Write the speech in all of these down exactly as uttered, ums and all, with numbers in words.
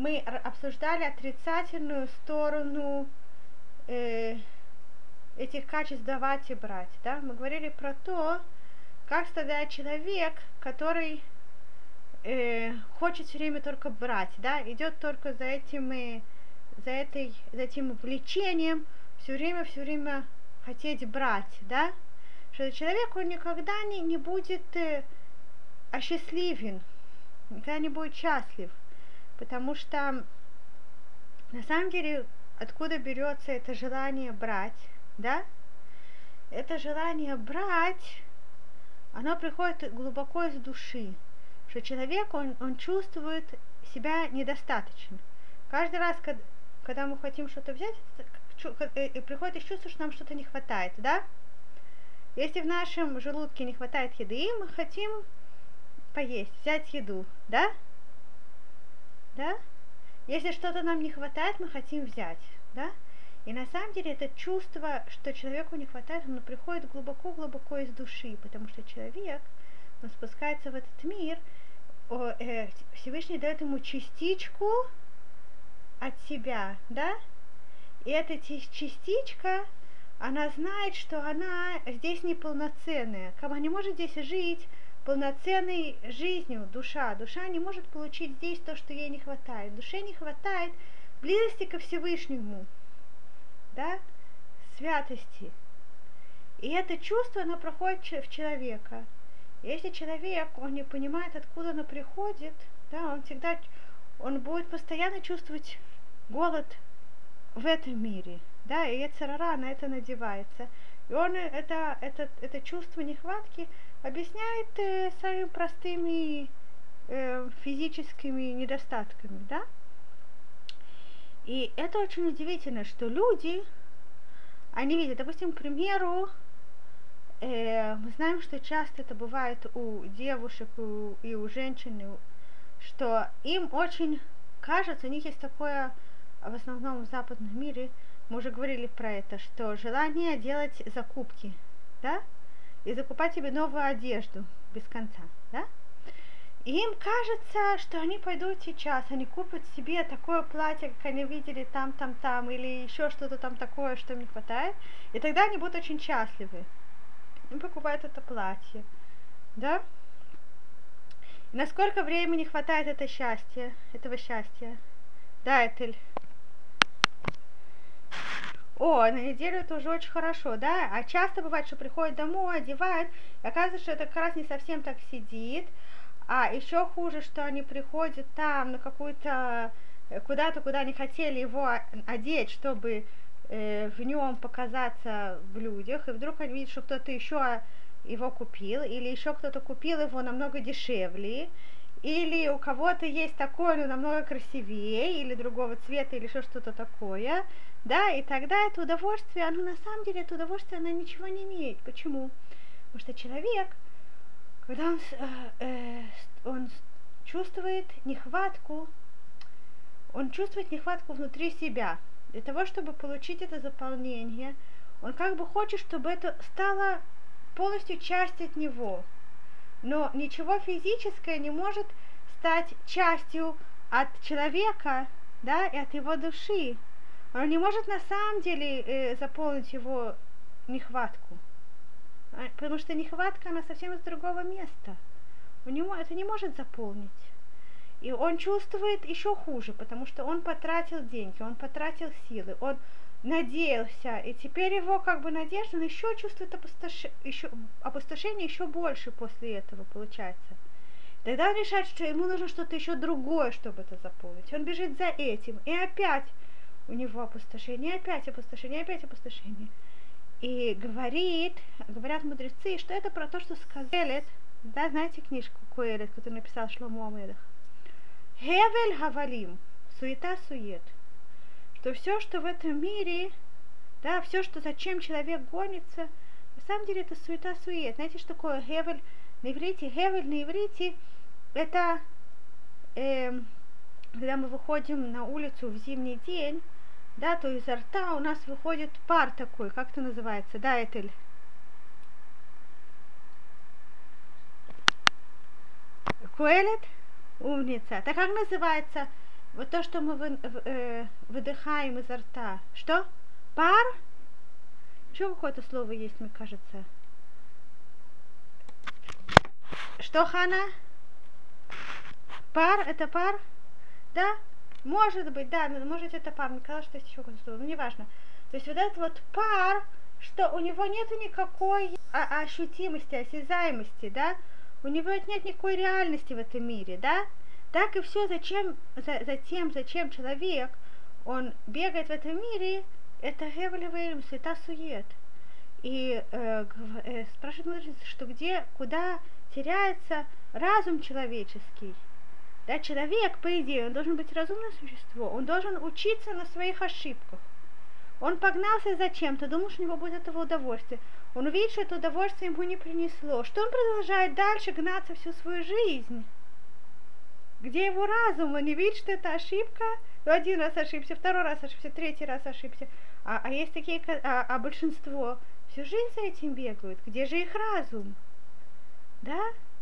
мы обсуждали отрицательную сторону э, этих качеств давать и брать, да? Мы говорили про то, как страдает человек, который э, хочет все время только брать, да, идет только за этим, э, за этой, за этим влечением, все время, все время хотеть брать, да? Что человек, он никогда не, не будет э, осчастливен, никогда не будет счастлив, потому что на самом деле откуда берется это желание брать, да? Это желание брать, оно приходит глубоко из души, что человек, он, он чувствует себя недостаточно. Каждый раз, когда, когда мы хотим что-то взять, приходит из чувства, что нам что-то не хватает, да? Если в нашем желудке не хватает еды, мы хотим поесть, взять еду, да? Да? Если что-то нам не хватает, мы хотим взять, да? И на самом деле это чувство, что человеку не хватает, оно приходит глубоко-глубоко из души, потому что человек, он спускается в этот мир, о, э, Всевышний дает ему частичку от себя, да? И эта частичка, она знает, что она здесь неполноценная, как она не может здесь жить полноценной жизнью, душа. Душа не может получить здесь то, что ей не хватает. Душе не хватает близости ко Всевышнему, да, святости. И это чувство, оно проходит в человека. И если человек, он не понимает, откуда оно приходит, да, он всегда, он будет постоянно чувствовать голод в этом мире, да, и Йецер ара на это надевается. И он это, это, это чувство нехватки объясняет э, самыми простыми э, физическими недостатками, да. И это очень удивительно, что люди, они видят, допустим, к примеру, э, мы знаем, что часто это бывает у девушек у, и у женщин, что им очень кажется, у них есть такое, в основном в западном мире, мы уже говорили про это, что желание делать закупки, да, и закупать себе новую одежду без конца, да. И им кажется, что они пойдут сейчас, они купят себе такое платье, как они видели там, там, там, или еще что-то там такое, что им не хватает, и тогда они будут очень счастливы. Им покупают это платье, да. И насколько времени хватает это счастье, этого счастья? Да, Этель. О, на неделю это уже очень хорошо, да? А часто бывает, что приходят домой, одевают, и оказывается, что это как раз не совсем так сидит. А еще хуже, что они приходят там на какую-то, куда-то, куда они хотели его одеть, чтобы э, в нем показаться в людях, и вдруг они видят, что кто-то еще его купил, или еще кто-то купил его намного дешевле, или у кого-то есть такое, но намного красивее, или другого цвета, или еще что-то такое, да, и тогда это удовольствие, оно на самом деле, это удовольствие, оно ничего не имеет. Почему? Потому что человек, когда он, э, э, он чувствует нехватку, он чувствует нехватку внутри себя. Для того, чтобы получить это заполнение, он как бы хочет, чтобы это стало полностью частью от него. Но ничего физическое не может стать частью от человека, да, и от его души. Он не может на самом деле э, заполнить его нехватку. Потому что нехватка, она совсем из другого места. У него это не может заполнить. И он чувствует еще хуже, потому что он потратил деньги, он потратил силы, он надеялся, и теперь его как бы надежда, он еще чувствует опустош... еще... опустошение еще больше после этого получается. Тогда он решает, что ему нужно что-то еще другое, чтобы это заполнить. Он бежит за этим, и опять у него опустошение, опять опустошение, опять опустошение. И говорит, говорят мудрецы, что это про то, что сказали, да, знаете книжку Коэлет, которую написал Шломо Амелех? Хевель Хавалим, суета-сует. Что все, что в этом мире, да, все, что зачем человек гонится, на самом деле это суета-сует. Знаете, что такое Хевель на иврите? Хевель на иврите это э, когда мы выходим на улицу в зимний день, да, то изо рта у нас выходит пар такой, как это называется, да, Этель? Коэлет? Умница. Так как называется? Вот то, что мы вы, э, выдыхаем изо рта. Что? Пар? Еще какое-то слово есть, мне кажется. Что, Хана? Пар? Это пар? Да? Может быть, да, может это пар. Мне казалось, что есть еще какое-то слово, но неважно. То есть вот этот вот пар, что у него нет никакой ощутимости, осязаемости, да? У него нет никакой реальности в этом мире, да? Так и все, зачем, за, затем, зачем человек, он бегает в этом мире, это гевлевый света сует. И э, э, спрашивает мудрецы, что где, куда теряется разум человеческий. Да, человек, по идее, он должен быть разумное существо, он должен учиться на своих ошибках. Он погнался за чем-то, думал, что у него будет этого удовольствия. Он увидит, что это удовольствие ему не принесло. Что он продолжает дальше гнаться всю свою жизнь? Где его разум? Он не видит, что это ошибка. Ну, один раз ошибся, второй раз ошибся, третий раз ошибся. А, а есть такие, а, а большинство всю жизнь за этим бегают. Где же их разум? Да?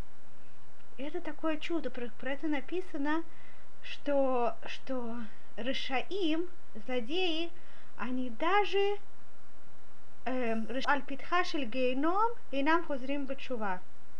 Это такое чудо. Про, про это написано, что, что Решаим, злодеи, они даже аль-питхашель гейном и нам хозрим бачува.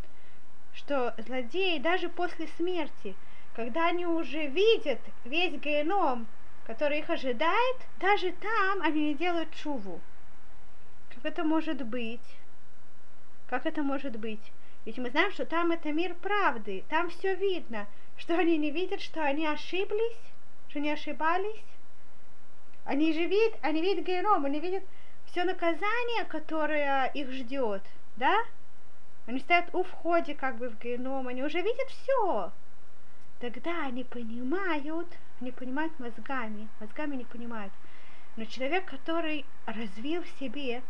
Что злодеи даже после смерти, когда они уже видят весь геном, который их ожидает, даже там они не делают чуву. Как это может быть? Как это может быть? Ведь мы знаем, что там это мир правды, там все видно, что они не видят, что они ошиблись, что они ошибались. Они же видят, они видят геном, они видят все наказание, которое их ждет, да? Они стоят у входа как бы в геном, они уже видят все. Тогда они понимают, они понимают мозгами, мозгами не понимают. Но человек, который развил в себе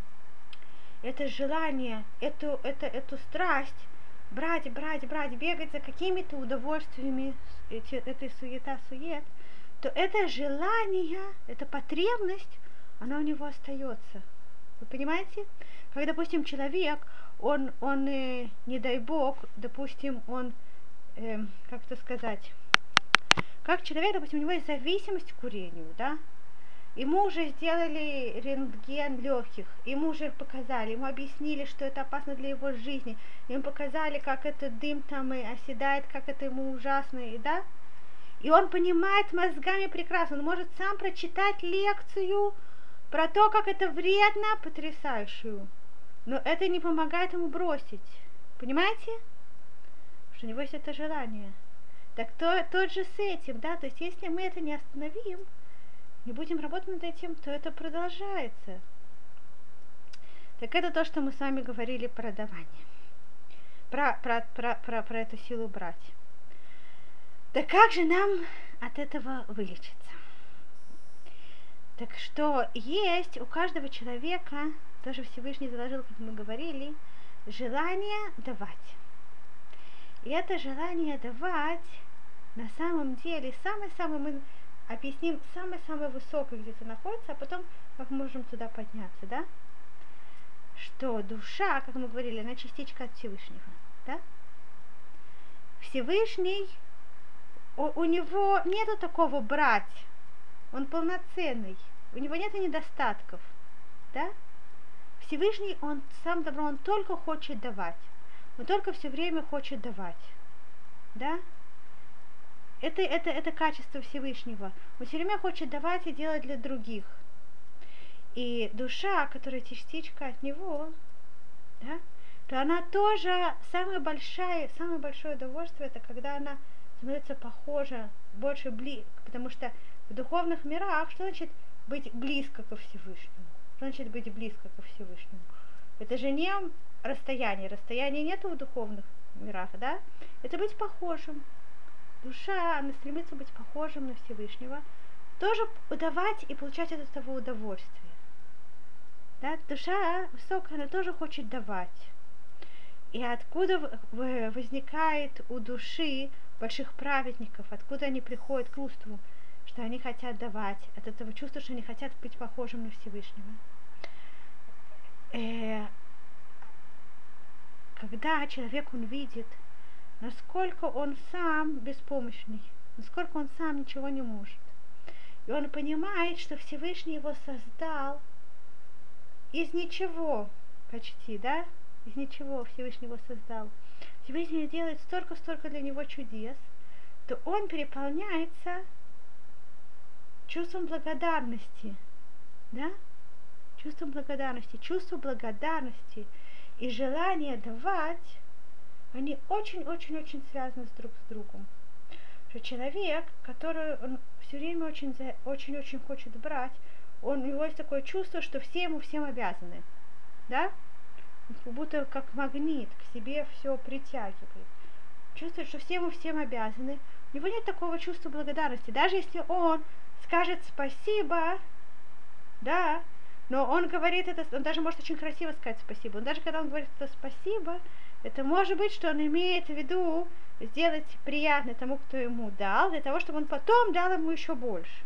это желание, эту, это, эту страсть, брать, брать, брать, бегать за какими-то удовольствиями, эти, этой суета-сует, то это желание, эта потребность, она у него остается. Вы понимаете? Когда, допустим, человек, он, он э, не дай бог, допустим, он, э, как это сказать, как человек, допустим, у него есть зависимость к курению, да? Ему уже сделали рентген легких, ему уже показали, ему объяснили, что это опасно для его жизни, ему показали, как этот дым там и оседает, как это ему ужасно, и да? И он понимает мозгами прекрасно, он может сам прочитать лекцию про то, как это вредно, потрясающую. Но это не помогает ему бросить. Понимаете? Что у него есть это желание. Так то, тот же с этим, да, то есть если мы это не остановим, не будем работать над этим, то это продолжается. Так это то, что мы с вами говорили про давание. Про, про, про, про, про эту силу брать. Так как же нам от этого вылечиться? Так что есть у каждого человека, тоже Всевышний заложил, как мы говорили, желание давать. И это желание давать на самом деле самое-самое, мы объясним, самое-самое высокое где-то находится, а потом как мы можем туда подняться, да? Что душа, как мы говорили, она частичка от Всевышнего, да? Всевышний, у, у него нету такого брать, он полноценный, у него нет недостатков, да? Всевышний, он сам добро, он только хочет давать, он только все время хочет давать, да? Это, это, это качество Всевышнего. Он все время хочет давать и делать для других. И душа, которая частичка от него, да, то она тоже самое большое, самое большое удовольствие, это когда она становится похожа, больше близко, потому что в духовных мирах, что значит быть близко ко Всевышнему? Что значит быть близко ко Всевышнему? Это же не расстояние, расстояния нету в духовных мирах, да? Это быть похожим. Душа, она стремится быть похожим на Всевышнего, тоже давать и получать от этого удовольствие. Да? Душа высокая, она тоже хочет давать. И откуда возникает у души больших праведников, откуда они приходят к чувству, что они хотят давать, от этого чувства, что они хотят быть похожим на Всевышнего. Э, когда человек, он видит, насколько он сам беспомощный, насколько он сам ничего не может. И он понимает, что Всевышний его создал из ничего почти, да? Из ничего Всевышний его создал. Всевышний делает столько-столько для него чудес, то он переполняется чувством благодарности, да? Чувством благодарности. Чувство благодарности и желание давать, они очень-очень-очень связаны с друг с другом. Что человек, который он все время очень-очень хочет брать, он, у него есть такое чувство, что все ему всем обязаны, да? Как будто как магнит к себе все притягивает. Чувствует, что все ему всем обязаны. У него нет такого чувства благодарности. Даже если он скажет спасибо, да, но он говорит это, он даже может очень красиво сказать спасибо. Он даже когда он говорит это спасибо, это может быть, что он имеет в виду сделать приятно тому, кто ему дал, для того, чтобы он потом дал ему еще больше.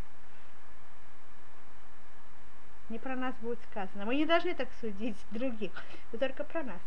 Не про нас будет сказано. Мы не должны так судить других, но только про нас.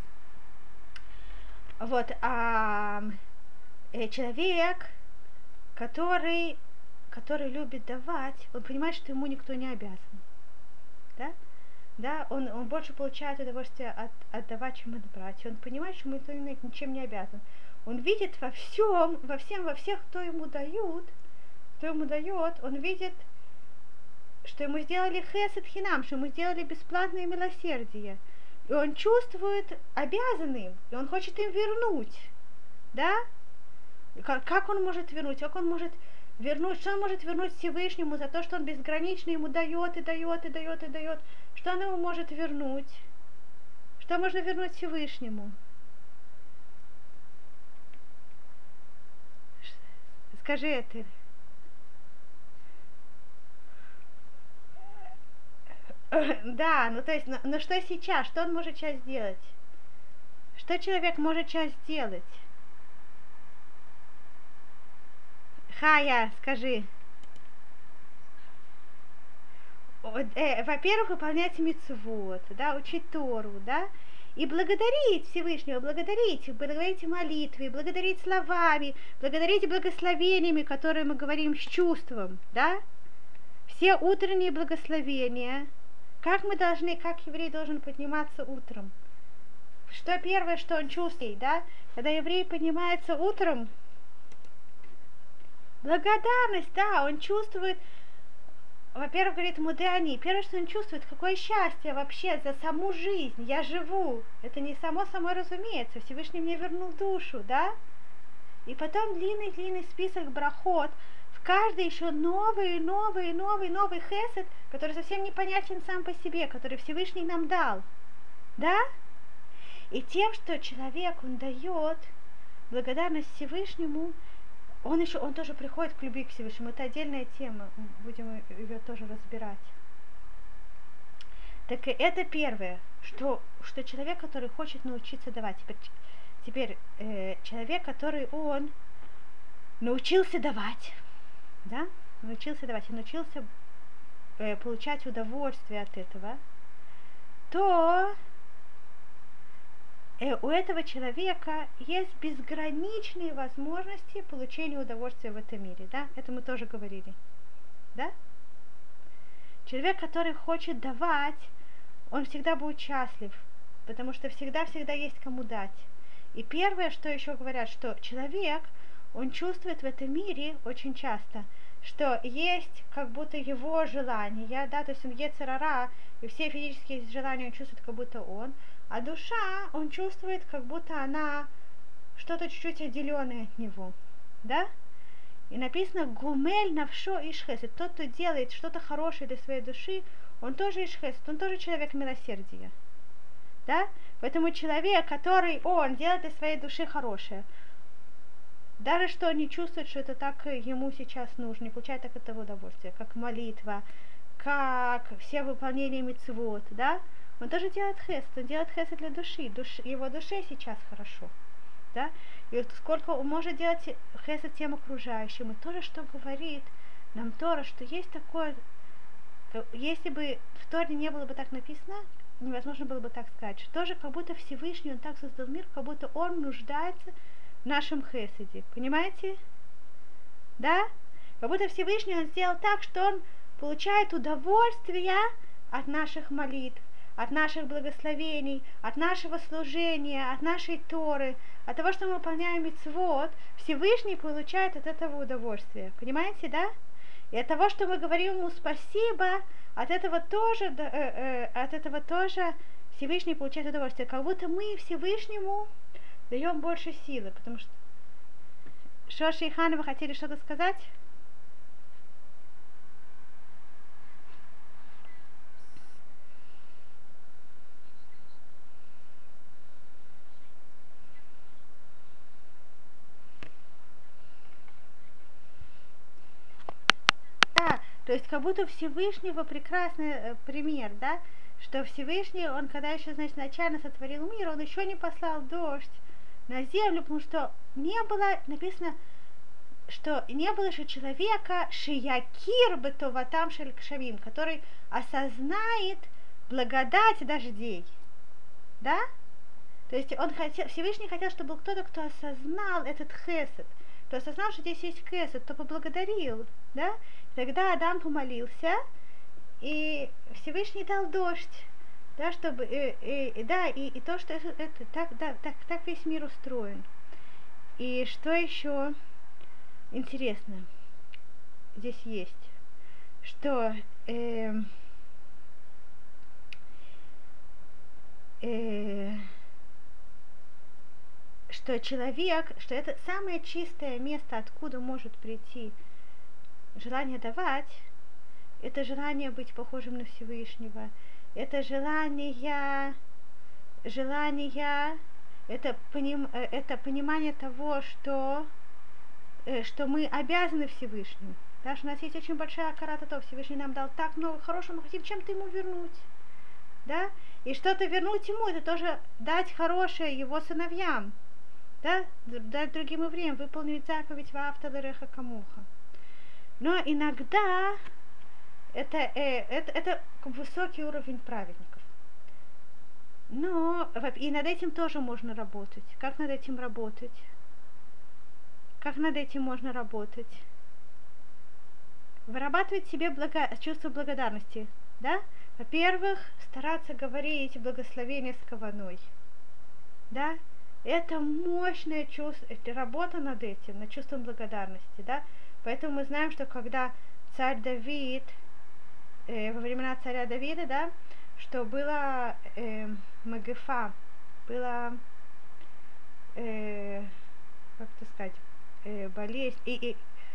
Вот, а э, человек, который, который любит давать, он понимает, что ему никто не обязан. Да? Да, он, он больше получает удовольствие от, отдавать, чем отбрать. Он понимает, что ему никто ничем не обязан. Он видит во всем, во всем, во всех, кто ему дают, кто ему дает, он видит, что ему сделали хесед хинам, что ему сделали бесплатное милосердие. И он чувствует обязанным, и он хочет им вернуть. Да? Как, как он может вернуть? Как он может вернуть? Что он может вернуть Всевышнему за то, что он безгранично ему дает и дает и дает и дает? Что он ему может вернуть? Что можно вернуть Всевышнему? Скажи это. Да, ну то есть, ну, ну что сейчас? Что он может сейчас сделать? Что человек может сейчас сделать? Хая, скажи. Э, во-первых, выполнять мицвот, да, учить Тору, да, и благодарить Всевышнего, благодарить, благодарить молитвой, благодарить словами, благодарить благословениями, которые мы говорим с чувством, да, все утренние благословения. Как мы должны, как еврей должен подниматься утром? Что первое, что он чувствует, да? Когда еврей поднимается утром, благодарность, да, он чувствует, во-первых, говорит мудани, первое, что он чувствует, какое счастье вообще за саму жизнь, я живу. Это не само собой разумеется, Всевышний мне вернул душу, да? И потом длинный-длинный список брахот, в каждый еще новый, новый, новый, новый хесед, который совсем непонятен сам по себе, который Всевышний нам дал, да? И тем, что человек, он дает благодарность Всевышнему, он еще, он тоже приходит к любви к Всевышнему. Это отдельная тема, будем ее тоже разбирать. Так и это первое, что, что человек, который хочет научиться давать. Теперь, теперь э, человек, который он научился давать, да, научился давать и научился э, получать удовольствие от этого, то э, у этого человека есть безграничные возможности получения удовольствия в этом мире, да, это мы тоже говорили, да. Человек, который хочет давать, он всегда будет счастлив, потому что всегда-всегда есть кому дать. И первое, что еще говорят, что человек, он чувствует в этом мире очень часто, что есть как будто его желания, да, то есть он йецер ара, и все физические желания он чувствует, как будто он, а душа, он чувствует, как будто она что-то чуть-чуть отделенное от него, да? И написано «Гумель навшо иш хесед». Тот, кто делает что-то хорошее для своей души, он тоже иш хесед, он тоже человек милосердия. Да? Поэтому человек, который он делает для своей души хорошее, даже что он не чувствует, что это так ему сейчас нужно, не получает так этого удовольствия, как молитва, как все выполнения мицвот, да? Он тоже делает хесед, он делает хесед для души, душ, его душе сейчас хорошо. Да? И сколько он может делать хесед тем окружающим. И тоже, что говорит нам Тора, что есть такое, если бы в Торе не было бы так написано, невозможно было бы так сказать, что тоже как будто Всевышний, он так создал мир, как будто он нуждается в нашем хеседе. Понимаете? да? Как будто Всевышний он сделал так, что он получает удовольствие от наших молитв, от наших благословений, от нашего служения, от нашей Торы, от того, что мы выполняем мицвот. Всевышний получает от этого удовольствие. Понимаете, да? И от того, что мы говорим ему спасибо, от этого тоже, э, э, от этого тоже Всевышний получает удовольствие. Как будто мы Всевышнему даем больше силы, потому что... Шоши и Хана, вы хотели что-то сказать? Да, то есть как будто Всевышнего прекрасный э, пример, да, что Всевышний, он когда еще, значит, начально сотворил мир, он еще не послал дождь на землю, потому что не было, написано, что не было еще человека шиякир бетоватам шель кшавим, который осознает благодать дождей, да? То есть он хотел, Всевышний хотел, чтобы был кто-то, кто осознал этот хесед, кто осознал, что здесь есть хесед, кто поблагодарил, да? Тогда Адам помолился, и Всевышний дал дождь, да, чтобы, и, и, да, и, и то, что это, это так, да, так, так весь мир устроен. И что еще интересно здесь есть, что э, э, что человек, что это самое чистое место, откуда может прийти желание давать, это желание быть похожим на Всевышнего, это желание, желание, это, поним, это понимание того, что, что мы обязаны Всевышнему. Да, что у нас есть очень большая карата, то Всевышний нам дал так много хорошего, мы хотим чем-то ему вернуть. Да? И что-то вернуть ему, это тоже дать хорошее его сыновьям. Да? Дать другим евреям, выполнить заповедь «Ваавта лереха камоха». Но иногда это, э, это, это высокий уровень праведников. Но и над этим тоже можно работать. Как над этим работать? Как над этим можно работать? Вырабатывать в себе благо... чувство благодарности. Да? Во-первых, стараться говорить благословение с каваной. Да? Это мощное чувство, это работа над этим, над чувством благодарности. Да? Поэтому мы знаем, что когда царь Давид, э, во времена царя Давида, да, что было э, Магефа, было, э, как это сказать, э, болезнь, и, и,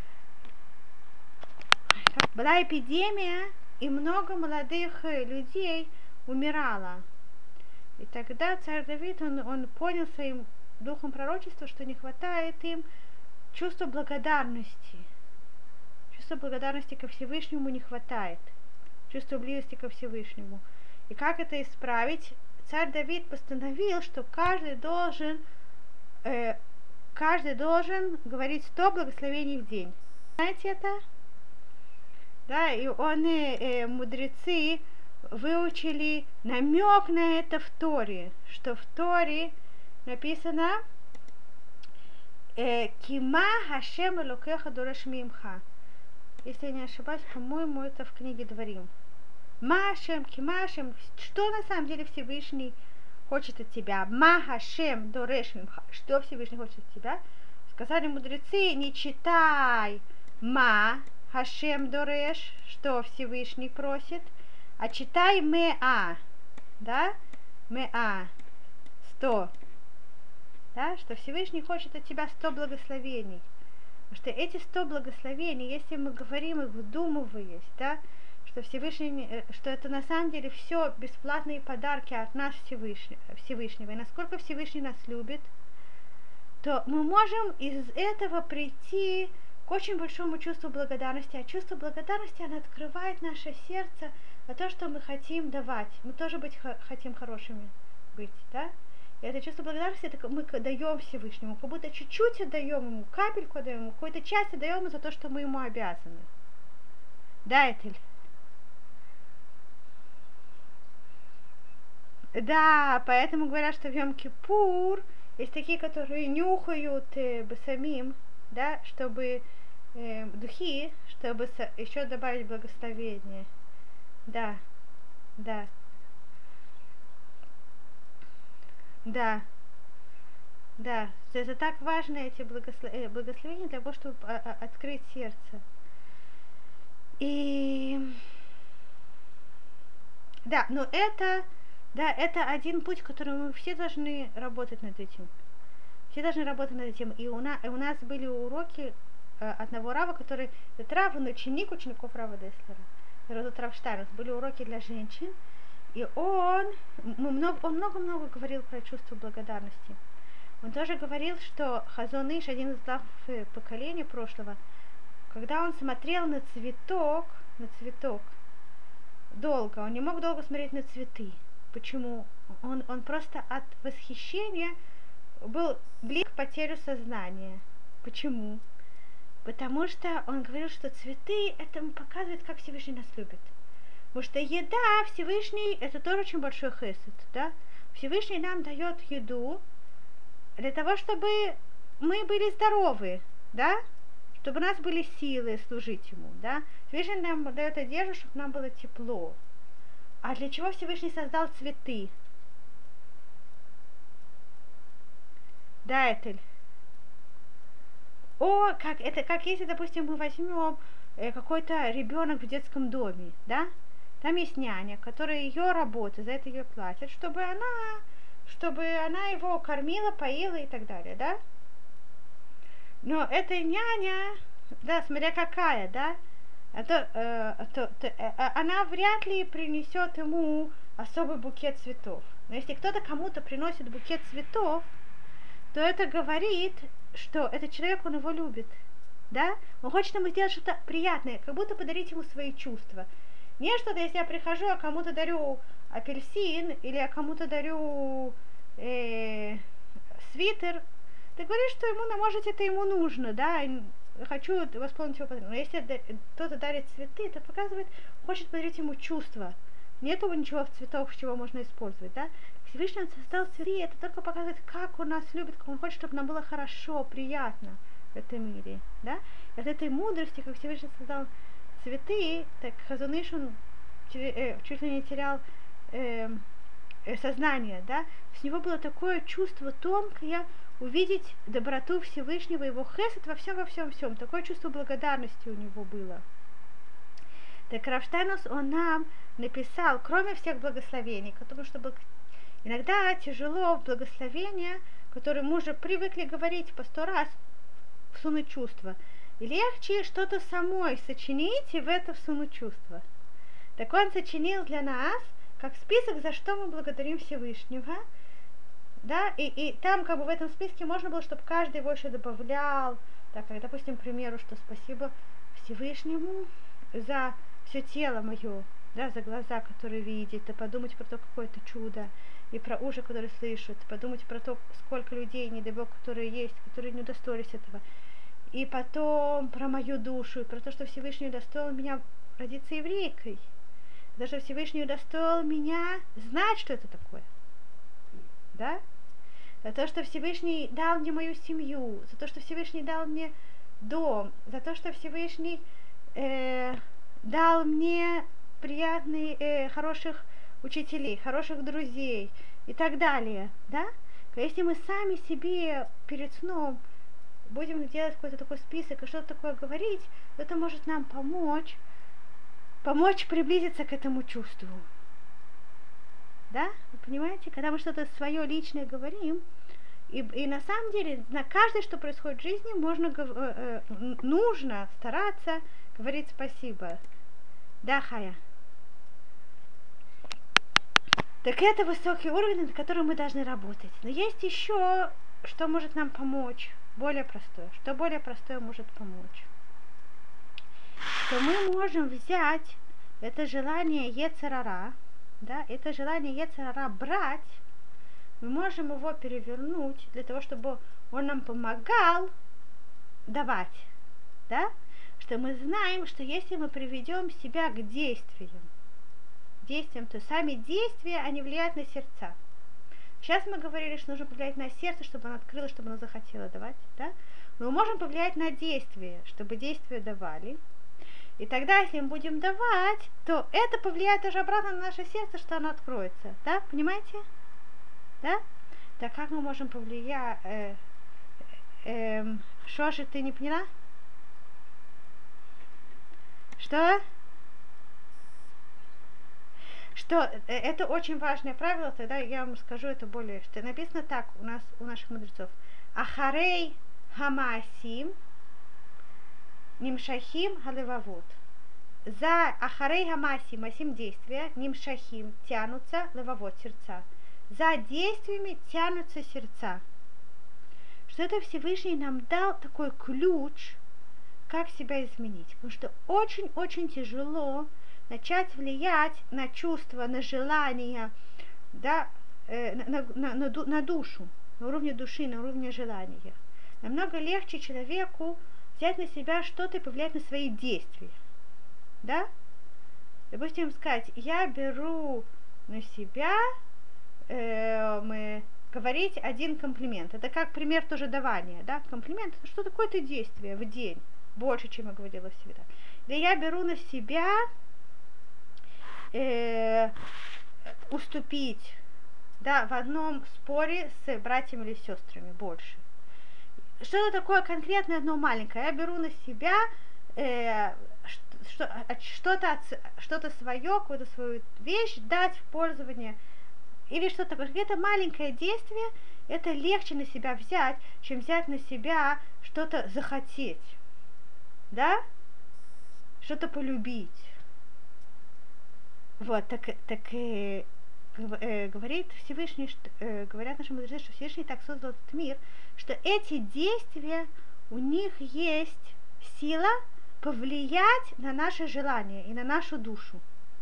была эпидемия, и много молодых людей умирало. И тогда царь Давид, он, он понял своим духом пророчества, что не хватает им чувства благодарности. Чувства благодарности ко Всевышнему не хватает. Чувства близости ко Всевышнему. И как это исправить? Царь Давид постановил, что каждый должен, э, каждый должен говорить сто благословений в день. Знаете это? Да, и он, э, э, мудрецы выучили намек на это в Торе, что в Торе написано «Кима Хашем элокеха дореш мимха». Если я не ошибаюсь, по-моему, это в книге Дворим. Машем, Кимашем, что на самом деле Всевышний хочет от тебя? Ма Хашем дореш мимха, что Всевышний хочет от тебя? Сказали мудрецы, не читай Ма Хашем дореш, что Всевышний просит, а читай Меа, да? Меа, сто, да? Что Всевышний хочет от тебя сто благословений. Потому что эти сто благословений, если мы говорим их, вдумываясь, да, что Всевышний, что это на самом деле все бесплатные подарки от нас Всевышнего, Всевышнего, и насколько Всевышний нас любит, то мы можем из этого прийти к очень большому чувству благодарности. А чувство благодарности, оно открывает наше сердце на то, что мы хотим давать. Мы тоже быть, хотим хорошими быть, да? И это чувство благодарности, это мы даем Всевышнему, как будто чуть-чуть отдаем ему, капельку отдаем ему, какую-то часть отдаем ему за то, что мы ему обязаны. Да, Этель? Да, поэтому говорят, что в Йом-Кипур есть такие, которые нюхают э, басамим, да, чтобы э, духи, чтобы со- еще добавить благословение. Да, да, да, да. Это так важно, эти благослов... э, благословения, для того, чтобы а, а, открыть сердце. И да, но это, да, это один путь, который мы все должны работать над этим. Все должны работать над этим. И у нас, и у нас были уроки э, одного рава, который, это Рав, он ученик учеников Рава Деслера. Это Рав Штайнс. Были уроки для женщин. И он, мы много, он много-много говорил про чувство благодарности. Он тоже говорил, что Хазон Иш, один из глав поколения прошлого, когда он смотрел на цветок, на цветок, долго, он не мог долго смотреть на цветы. Почему? Он, он просто от восхищения был близок к потере сознания. Почему? Потому что он говорил, что цветы это показывает, как Всевышний нас любит. Потому что еда Всевышний это тоже очень большой хесед, да? Всевышний нам дает еду для того, чтобы мы были здоровы, да? Чтобы у нас были силы служить ему, да? Всевышний нам дает одежду, чтобы нам было тепло. А для чего Всевышний создал цветы? Да, Этель. О, как это, как если, допустим, мы возьмем э, какой-то ребенок в детском доме, да? Там есть няня, которая ее работа, за это ее платят, чтобы она, чтобы она его кормила, поила и так далее, да? Но эта няня, да, смотря какая, да, а то, э, то, то, э, она вряд ли принесет ему особый букет цветов. Но если кто-то кому-то приносит букет цветов, то это говорит, что этот человек, он его любит, да? Он хочет ему сделать что-то приятное, как будто подарить ему свои чувства. Не что-то, если я прихожу, а кому-то дарю апельсин, или я кому-то дарю э, свитер, ты говоришь, что ему, ну, может, это ему нужно, да, хочу восполнить его потребность. Но если кто-то дарит цветы, это показывает, хочет подарить ему чувства. Нету ничего в цветах, чего можно использовать, да? Всевышний он создал цветы, это только показывает, как он нас любит, как он хочет, чтобы нам было хорошо, приятно в этом мире, да? И от этой мудрости, как Всевышний создал цветы, так Хазон Иш, он э, чуть ли не терял э, э, сознание, да? С него было такое чувство тонкое, увидеть доброту Всевышнего, его хесед во всем, во всем, всем. Такое чувство благодарности у него было. Так Рав Штайнс, он нам написал, кроме всех благословений, потому что иногда тяжело в благословения, которые мы уже привыкли говорить по сто раз, всунуть чувства. И легче что-то самой сочинить и в это всунуть чувства. Так он сочинил для нас, как список, за что мы благодарим Всевышнего. Да, и, и там, как бы в этом списке можно было, чтобы каждый его еще добавлял. Так, как, допустим, к примеру, что спасибо Всевышнему за все тело мое, да, за глаза, которые видят, и подумать про то какое-то чудо, и про уши, которые слышат, подумать про то, сколько людей, не дай Бог, которые есть, которые не удостоились этого. И потом про мою душу, и про то, что Всевышний удостоил меня родиться еврейкой. За что Всевышний удостоил меня знать, что это такое. Да? За то, что Всевышний дал мне мою семью, за то, что Всевышний дал мне дом, за то, что Всевышний э, дал мне приятных, э, хороших учителей, хороших друзей и так далее, да? Если мы сами себе перед сном будем делать какой-то такой список и что-то такое говорить, это может нам помочь, помочь приблизиться к этому чувству. Да? Вы понимаете? Когда мы что-то свое личное говорим, и, и на самом деле на каждое, что происходит в жизни, можно, э, э, нужно стараться говорить спасибо. Да, Хая? Так это высокий уровень, над которым мы должны работать. Но есть еще, что может нам помочь, более простое. Что более простое может помочь? Что мы можем взять это желание йецер ара, да, это желание йецер ара брать, мы можем его перевернуть для того, чтобы он нам помогал давать, да, что мы знаем, что если мы приведем себя к действиям, действиям, то сами действия, они влияют на сердца. Сейчас мы говорили, что нужно повлиять на сердце, чтобы оно открылось, чтобы оно захотело давать, да? Но мы можем повлиять на действие, чтобы действия давали. И тогда, если мы будем давать, то это повлияет тоже обратно на наше сердце, что оно откроется. Да? Понимаете? Да? Так как мы можем повлиять? Э, э, э, что же ты не поняла? Что? Что это очень важное правило, тогда я вам скажу это более, что написано так у нас, у наших мудрецов. Ахарей хамаасим нимшахим халевавот. За ахарей хамаасим, асим действия, нимшахим тянутся левавот сердца. За действиями тянутся сердца. Что это Всевышний нам дал такой ключ, как себя изменить. Потому что очень-очень тяжело начать влиять на чувства, на желания, да, э, на, на, на, на душу, на уровне души, на уровне желания. Намного легче человеку взять на себя что-то и повлиять на свои действия. Да? Допустим, сказать, я беру на себя э, мы, говорить один комплимент. Это как пример тоже давания. Да? Комплимент это что-то какое-то действие в день, больше, чем я говорила всегда. Или я беру на себя Э, уступить, да, в одном споре с братьями или сестрами больше. Что-то такое конкретное, одно маленькое. Я беру на себя э, что, что-то, что-то свое, какую-то свою вещь дать в пользование. Или что-то, какое-то маленькое действие, это легче на себя взять, чем взять на себя что-то захотеть. Да? Что-то полюбить. Вот, так, так э, э, говорит Всевышний, что, э, говорят наши мудрецы, что Всевышний так создал этот мир, что эти действия, у них есть сила повлиять на наше желание и на нашу душу.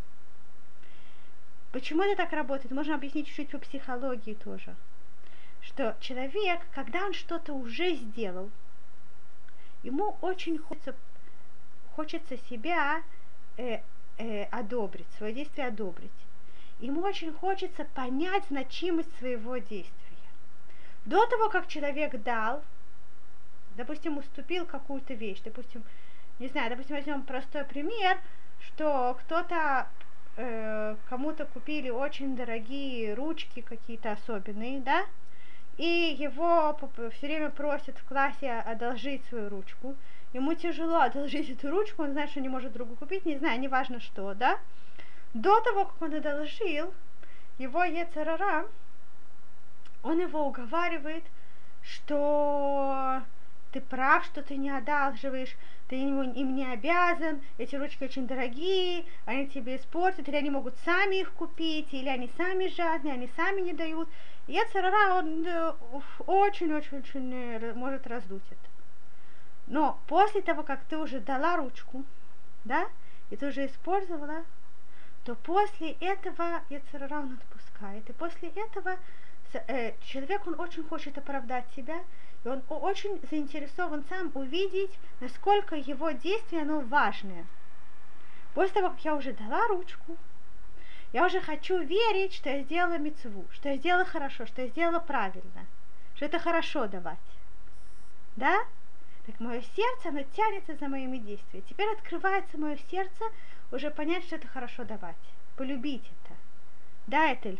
Почему это так работает? Можно объяснить чуть-чуть по психологии тоже. Что человек, когда он что-то уже сделал, ему очень хочется, хочется себя э, Э, одобрить, свое действие одобрить. Ему очень хочется понять значимость своего действия. До того, как человек дал, допустим, уступил какую-то вещь, допустим, не знаю, допустим, возьмем простой пример, что кто-то, э, кому-то купили очень дорогие ручки какие-то особенные, да, и его все время просят в классе одолжить свою ручку. Ему тяжело одолжить эту ручку, он знает, что не может другу купить, не знаю, неважно что, да. До того, как он одолжил, его йецер гара, он его уговаривает, что ты прав, что ты не одалживаешь, ты ему, им не обязан, эти ручки очень дорогие, они тебе испортят, или они могут сами их купить, или они сами жадные, они сами не дают. Йецер гара, он очень-очень-очень может раздуть это. Но после того, как ты уже дала ручку, да, и ты уже использовала, то после этого йецер гара он отпускает. И после этого э, человек, он очень хочет оправдать себя, и он очень заинтересован сам увидеть, насколько его действие, оно важное. После того, как я уже дала ручку, я уже хочу верить, что я сделала мицву, что я сделала хорошо, что я сделала правильно, что это хорошо давать. Да? Так мое сердце, оно тянется за моими действиями. Теперь открывается мое сердце уже понять, что это хорошо давать. Полюбить это. Да, Этель?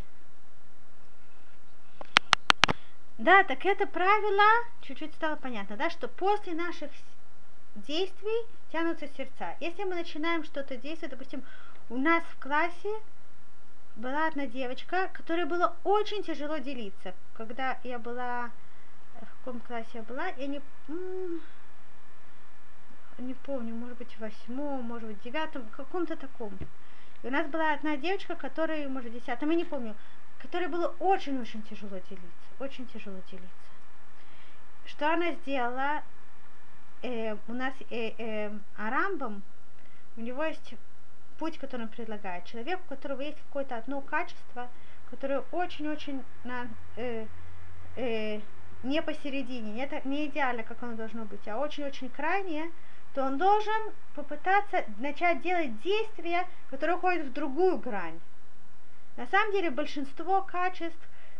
Да, так это правило чуть-чуть стало понятно, да, что после наших действий тянутся сердца. Если мы начинаем что-то действовать, допустим, у нас в классе была одна девочка, которой было очень тяжело делиться. Когда я была, в каком классе я была, я не, не помню, может быть, в восьмом, может быть, в девятом, в каком-то таком. И у нас была одна девочка, которая, может, в десятом, я не помню, которой было очень-очень тяжело делиться, очень тяжело делиться. Что она сделала? Э, у нас э, э, Арамбам, у него есть путь, который он предлагает. Человек, у которого есть какое-то одно качество, которое очень-очень на, э, э, не посередине, не, не идеально, как оно должно быть, а очень-очень крайнее, то он должен попытаться начать делать действия, которые уходят в другую грань. На самом деле большинство качеств,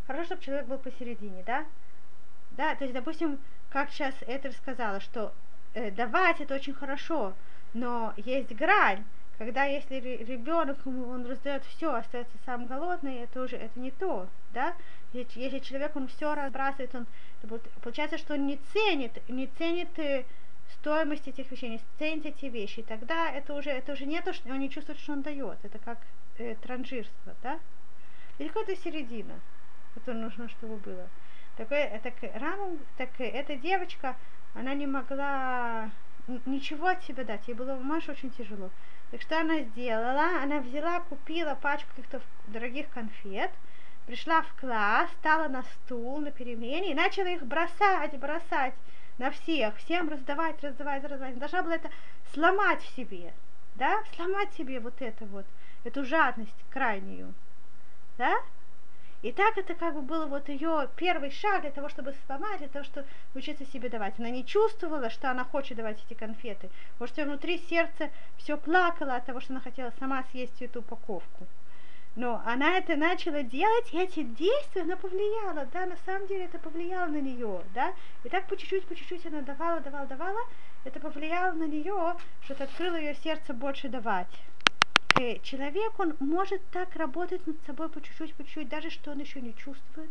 хорошо, чтобы человек был посередине, да? Да, то есть, допустим, как сейчас Этер сказала, что э, давать это очень хорошо, но есть грань, когда если ребенок, он раздает все, остается сам голодный, это уже это не то, да? Если, если человек, он все разбрасывает, он, получается, что он не ценит, не ценит э, стоимость этих вещей, не ценит эти вещи, и тогда это уже, это уже не то, что он не чувствует, что он дает, это как э, транжирство, да? Или какая-то середина, это нужно, чтобы было. Такой, так, Раму, так эта девочка, она не могла ничего от себя дать, ей было Маш очень тяжело. Так что она сделала? Она взяла, купила пачку каких-то дорогих конфет, пришла в класс, стала на стул, на перемене и начала их бросать, бросать на всех, всем раздавать, раздавать, раздавать. Она должна была это сломать в себе, да, сломать себе вот это вот, эту жадность крайнюю, да? И так это как бы был вот ее первый шаг для того, чтобы сломать, для того, чтобы учиться себе давать. Она не чувствовала, что она хочет давать эти конфеты. Может, внутри сердца все плакало от того, что она хотела сама съесть эту упаковку. Но она это начала делать, и эти действия, она повлияла, да, на самом деле это повлияло на нее, да. И так по чуть-чуть, по чуть-чуть она давала, давала, давала, это повлияло на нее, что это открыло ее сердце больше давать. Человек, он может так работать над собой по чуть-чуть, по чуть-чуть, даже что он еще не чувствует.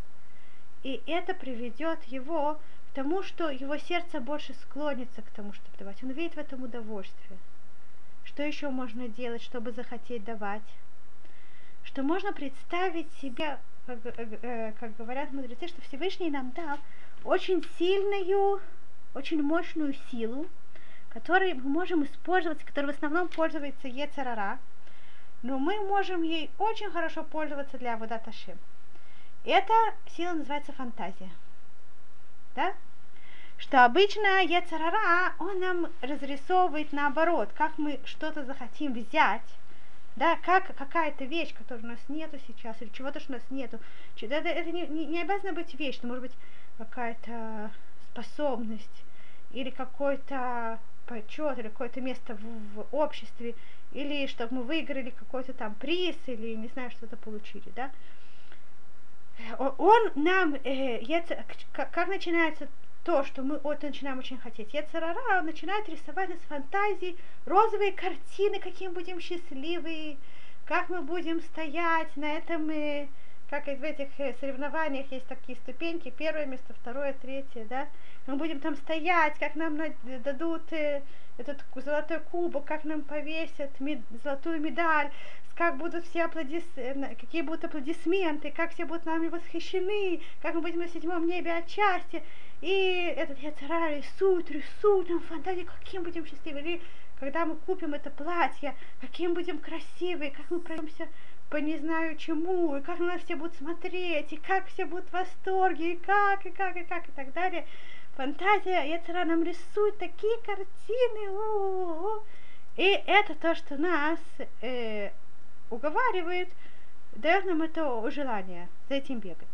И это приведет его к тому, что его сердце больше склонится к тому, чтобы давать. Он видит в этом удовольствие. Что еще можно делать, чтобы захотеть давать? Что можно представить себе, как, как говорят мудрецы, что Всевышний нам дал очень сильную, очень мощную силу, который мы можем использовать, который в основном пользуется Йецер ара, но мы можем ей очень хорошо пользоваться для Аводат Ашем. Эта сила называется фантазия. Да? Что обычно Йецер ара, он нам разрисовывает наоборот, как мы что-то захотим взять, да, как какая-то вещь, которой у нас нету сейчас, или чего-то, что у нас нету. Это, это не, не, не обязано быть вещь, это может быть какая-то способность, или какой-то почет, или какое-то место в, в обществе, или чтобы мы выиграли какой-то там приз, или не знаю, что-то получили, да. Он нам, э, яцер, как, как начинается то, что мы вот начинаем очень хотеть. Йецер ара, он начинает рисовать нас фантазии, розовые картины, какие мы будем счастливые, как мы будем стоять на этом, э, как в этих соревнованиях есть такие ступеньки, первое место, второе, третье, да, мы будем там стоять, как нам дадут э, этот золотой кубок, как нам повесят мед, золотую медаль, как будут все аплодис... какие будут аплодисменты, как все будут нами восхищены, как мы будем на седьмом небе от счастья, и этот Йецер ара рисует, рисует нам фантазии, каким будем счастливы, или когда мы купим это платье, каким будем красивые, как мы пройдемся по не знаю чему, и как на нас все будут смотреть, и как все будут в восторге, и как, и как, и как, и так далее. Фантазия Йецер ара нам рисует такие картины, у-у-у. И это то, что нас э, уговаривает, дает нам это желание за этим бегать.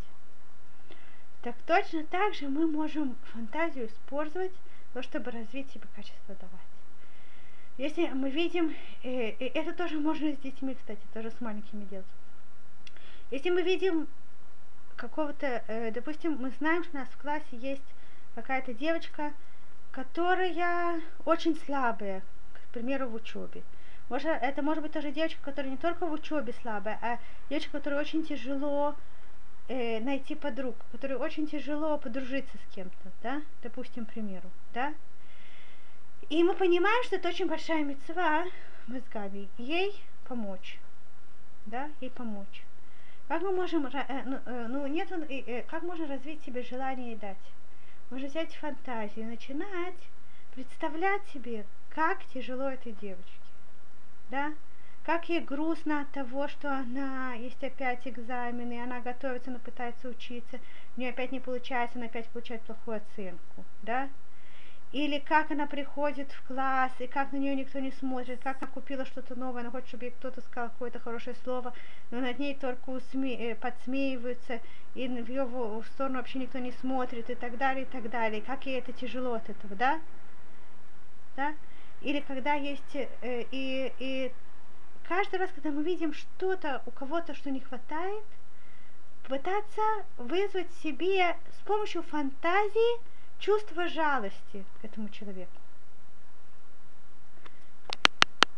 Так точно так же мы можем фантазию использовать для того, чтобы развить себе качество давать. Если мы видим, э, и это тоже можно с детьми, кстати, тоже с маленькими делать. Если мы видим какого-то, э, допустим, мы знаем, что у нас в классе есть какая-то девочка, которая очень слабая, к примеру, в учебе. Может, это может быть тоже девочка, которая не только в учебе слабая, а девочка, которой очень тяжело э, найти подруг, которой очень тяжело подружиться с кем-то, да, допустим, к примеру, да. И мы понимаем, что это очень большая мицва, мы с Габи, ей помочь, да, ей помочь. Как мы можем, ну, нет, как можно развить себе желание и дать? Можно взять фантазию, начинать представлять себе, как тяжело этой девочке, да, как ей грустно от того, что она, есть опять экзамены, она готовится, она пытается учиться, у нее опять не получается, она опять получает плохую оценку, да. Или как она приходит в класс, и как на нее никто не смотрит, как она купила что-то новое, она хочет, чтобы ей кто-то сказал какое-то хорошее слово, но над ней только усме... подсмеиваются, и в ее сторону вообще никто не смотрит, и так далее, и так далее. Как ей это тяжело от этого, да? Да? Или когда есть, э, и, и каждый раз, когда мы видим что-то, у кого-то, что не хватает, пытаться вызвать себе с помощью фантазии чувство жалости к этому человеку.